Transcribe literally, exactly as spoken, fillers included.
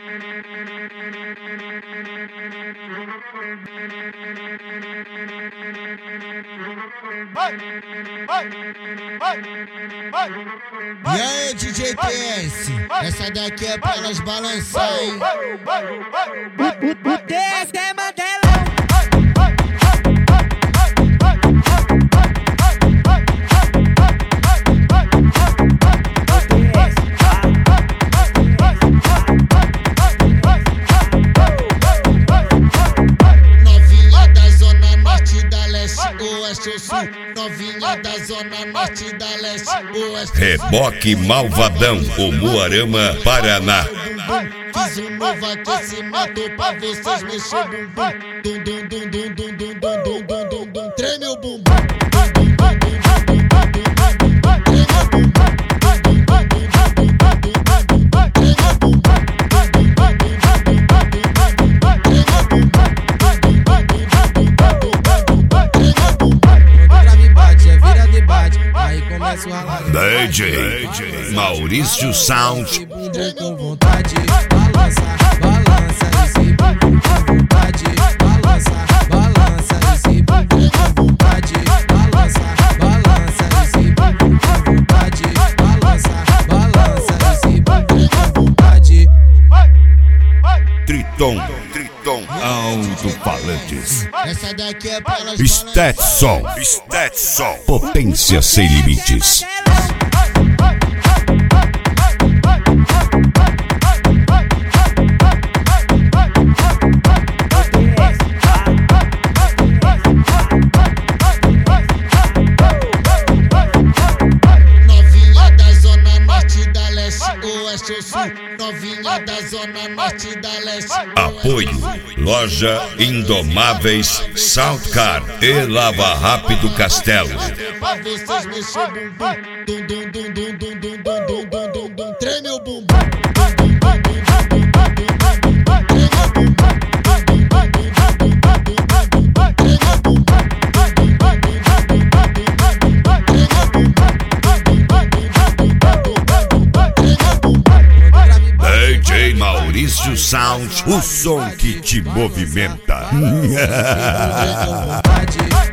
E aí, D J T S, essa daqui é pra nós balançar, hein? O T S é Mandelão. Novinha da zona norte, da leste, oeste ou sul. Novinha da zona norte, da leste, oeste. Reboque Malvadão, Umuarama, Paraná. Fiz um novo aquecimento pra vocês mexer o bumbum. Dum dum dum dum dum dum dum dum dum dum dum. Treme o bumbum. D J Maurício Sound. Bumbum com vontade, balança, balança esse bumbum com vontade, balança, balança esse bumbum com vontade, balança, balança esse bumbum com vontade, balança, balança esse bumbum com vontade. Triton, Triton, alto-falantes. Essa daqui é pra nós Stetson, Stetson, potência sem limites. Novinha da zona norte, da leste, oeste ou sul. Novinha da zona norte, da leste. Apoio Loja Indomáveis Soundcar e Lava Rápido Castelo. Pra vocês mexer o bumbum. Dum dum dum dum dum dum dum dum dum dum dum. Treme o bumbum. D J Maurício Sound, o som que te movimenta. Com vontade,